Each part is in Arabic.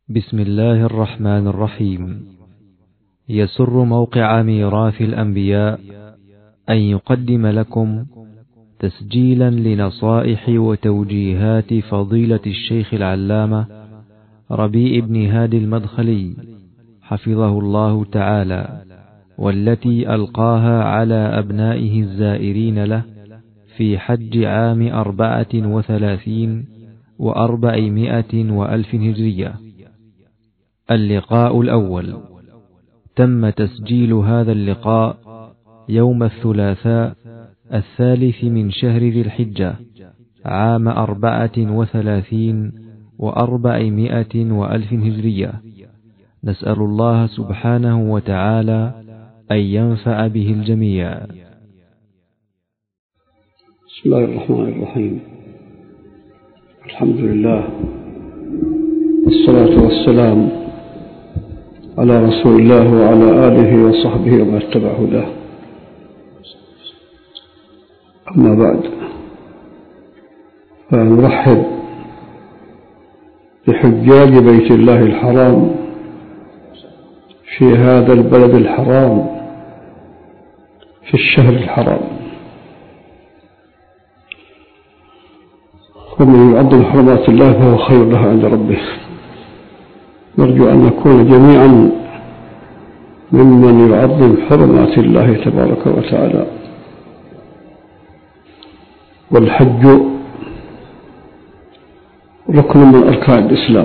بسم الله الرحمن الرحيم. يسر موقع ميراث الأنبياء أن يقدم لكم تسجيلا لنصائح وتوجيهات فضيلة الشيخ العلامة ربيع بن هادي المدخلي حفظه الله تعالى، والتي ألقاها على أبنائه الزائرين له في حج عام 34 و400 وألف هجرية. اللقاء الأول. تم تسجيل هذا اللقاء يوم الثلاثاء 3 من شهر ذي الحجة عام 34 و400 وألف هجرية. نسأل الله سبحانه وتعالى أن ينفع به الجميع. بسم الله الرحمن الرحيم. الحمد لله والصلاة والسلام على رسول الله وعلى آله وصحبه ومن اتبع هداه. أما بعد، فنرحب بحجاج بيت الله الحرام في هذا البلد الحرام في الشهر الحرام. ومن يعظم حرمات الله فهو خير له عند ربه. نرجو أن نكون جميعا ممن يعظم حرمات الله تبارك وتعالى. والحج ركن من أركان الإسلام،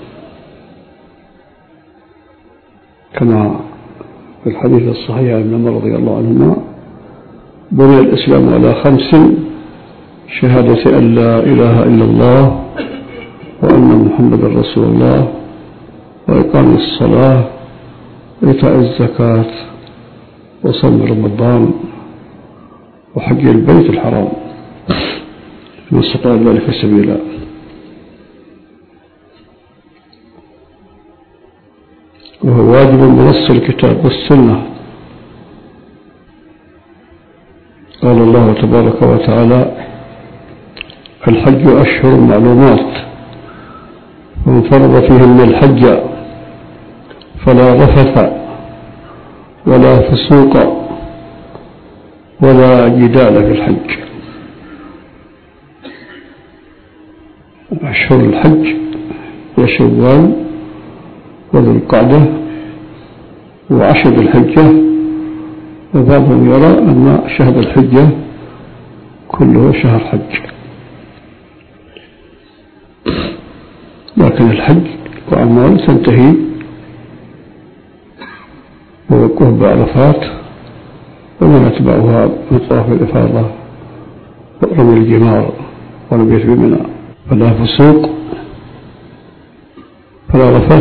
كما في الحديث الصحيح عن ابن عمر رضي الله عنهما: بني الإسلام على 5: شهادة أن لا إله إلا الله وأن محمدا رسول الله، وإقام الصلاة، وإيتاء الزكاة، وصوم رمضان، وحج البيت الحرام من استطاع ذلك سبيلا. وهو واجب بنص الكتاب والسنة. قال الله تبارك وتعالى: الحج أشهر معلومات، ومن فرض فيهن الحج فلا رفث ولا فسوق ولا جدال في الحج. أشهر الحج هي شوال وذو القعدة وعشر ذي الحجة، وبعضهم يرى أن شهر الحجة كله شهر حج. لكن الحج وأعمال تنتهي بوقوف بعرفات وما يتبعها من طواف الإفاضة ورمي الجمار والمبيت بمنى. فلا فسوق فلا رفث،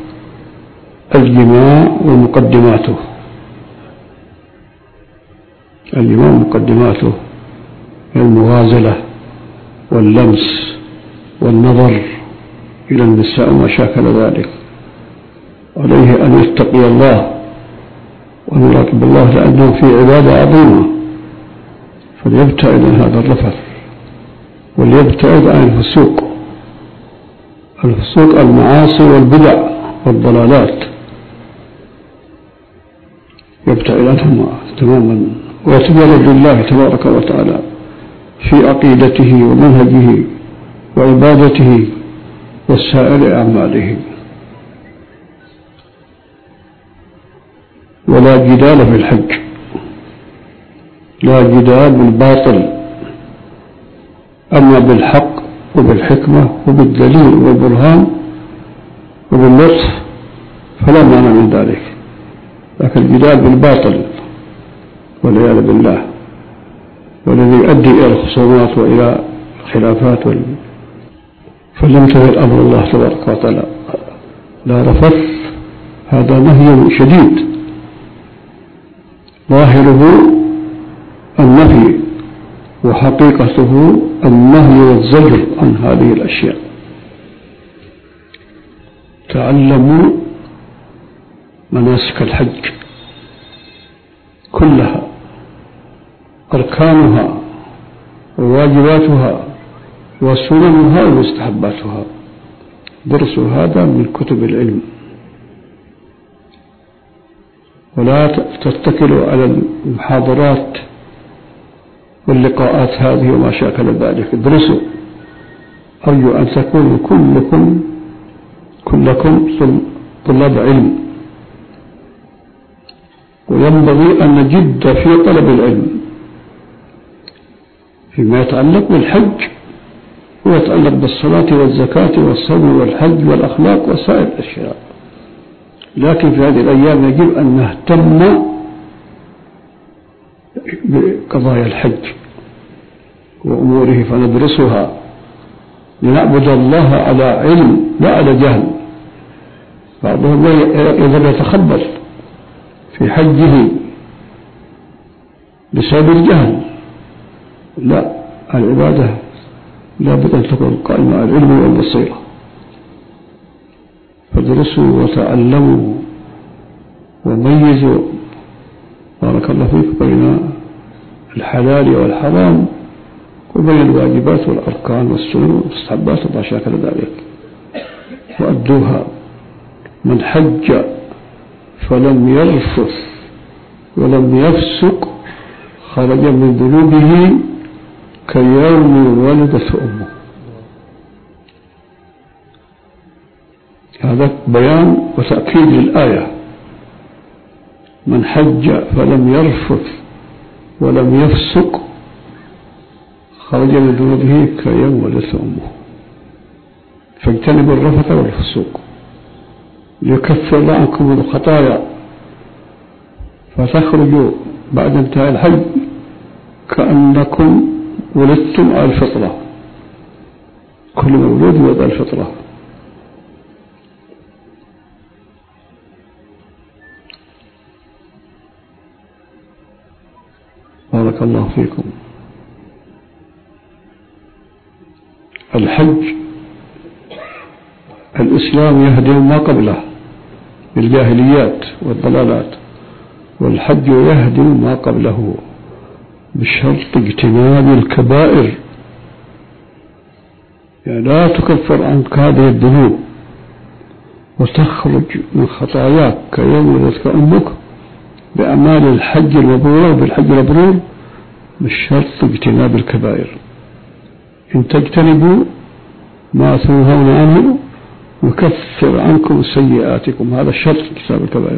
الجماع ومقدماته. الجماع ومقدماته المغازلة واللمس والنظر إلى النساء وما شاكل ذلك. عليه أن يتقي الله وأن يراقب الله، لأنه في عبادة عظيمة، فليبتعد عن هذا الرفث وليبتعد عن الفسوق. الفسوق المعاصي والبدع والضلالات، يبتعد عنهما تماما ويتجرد لله تبارك وتعالى في عقيدته ومنهجه وعبادته وسائر أعماله. ولا جدال في الحج، لا جدال بالباطل، أما بالحق وبالحكمة وبالدليل والبرهان وباللطف فلا مانع من ذلك. لكن الجدال بالباطل والعياذ بالله، والذي يؤدي إلى الخصومات وإلى الخلافات فليمتثل أمر الله تبارك وتعالى. لا رفث، هذا نهي شديد ظاهره النفي وحقيقته النهي والزجر عن هذه الأشياء. تعلموا مناسك الحج كلها، أركانها وواجباتها وسننها ومستحباتها، درسوا هذا من كتب العلم، ولا تتكلوا على المحاضرات واللقاءات هذه وما شاكل ذلك. ادرسوا. أرجو أن تكونوا كلكم طلاب علم، وينبغي أن نجد في طلب العلم فيما يتعلق بالحج ويتعلق بالصلاة والزكاة والصوم والحج والأخلاق وسائر الأشياء. لكن في هذه الأيام يجب أن نهتم بقضايا الحج وأموره فندرسها لنعبد الله على علم لا على جهل. بعضهم يذهب يتخبط في حجه بسبب الجهل. لا، العبادة لا بد أن تكون قائمة على العلم والبصيرة. فادرسوا وتعلموا وميزوا بارك الله فيك بين الحلال والحرام وبين الواجبات والأركان والسنن والمستحبات وما شاكل ذلك، وأدوها. من حج فلم يرفث ولم يفسق خرج من ذنوبه كيوم ولدته أمه. هذا بيان وتأكيد للآية. من حج فلم يرفث ولم يفسق خرج من ذنوبه كيوم ولدته أمه. فاجتنبوا الرفث والفسوق ليكفر الله عنكم الخطايا، فتخرجوا بعد انتهاء الحج كأنكم ولدتم على الفطرة. كل مولود يولد على الفطرة. بارك الله فيكم. الحج الإسلام يهدم ما قبله بالجاهليات والضلالات، والحج يهدم ما قبله بشرط اجتناب الكبائر. يعني لا تكفر عنك هذه الذنوب وتخرج من خطاياك كيوم ولدتك أمك بأعمال الحج المبرور بالحج المبرور بالشرط اجتناب الكبائر. إن تجتنبوا ما تنهون عنه يكفر عنكم سيئاتكم. هذا الشرط اجتناب الكبائر.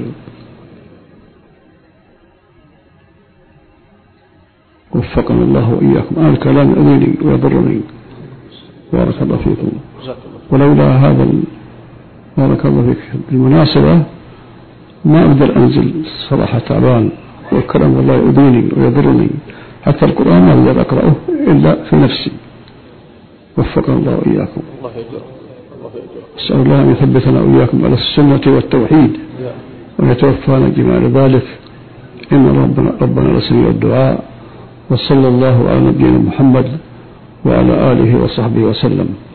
وفقنا الله وإياكم. الكلام يؤذيني ويضرني. بارك الله فيكم. ولولا هذا بارك الله فيك بالمناسبة ما أقدر أنزل صراحة تعبان، والكلام والله يؤذيني ويضرني، حتى القرآن ما أقدر أقرأه إلا في نفسي. وفقنا الله وإياكم. أسأل الله أن يثبتنا وإياكم على السنة والتوحيد ويتوفانا جميعا ذلك. إن ربنا لسميع الدعاء. وصلى الله على نبينا محمد وعلى آله وصحبه وسلم.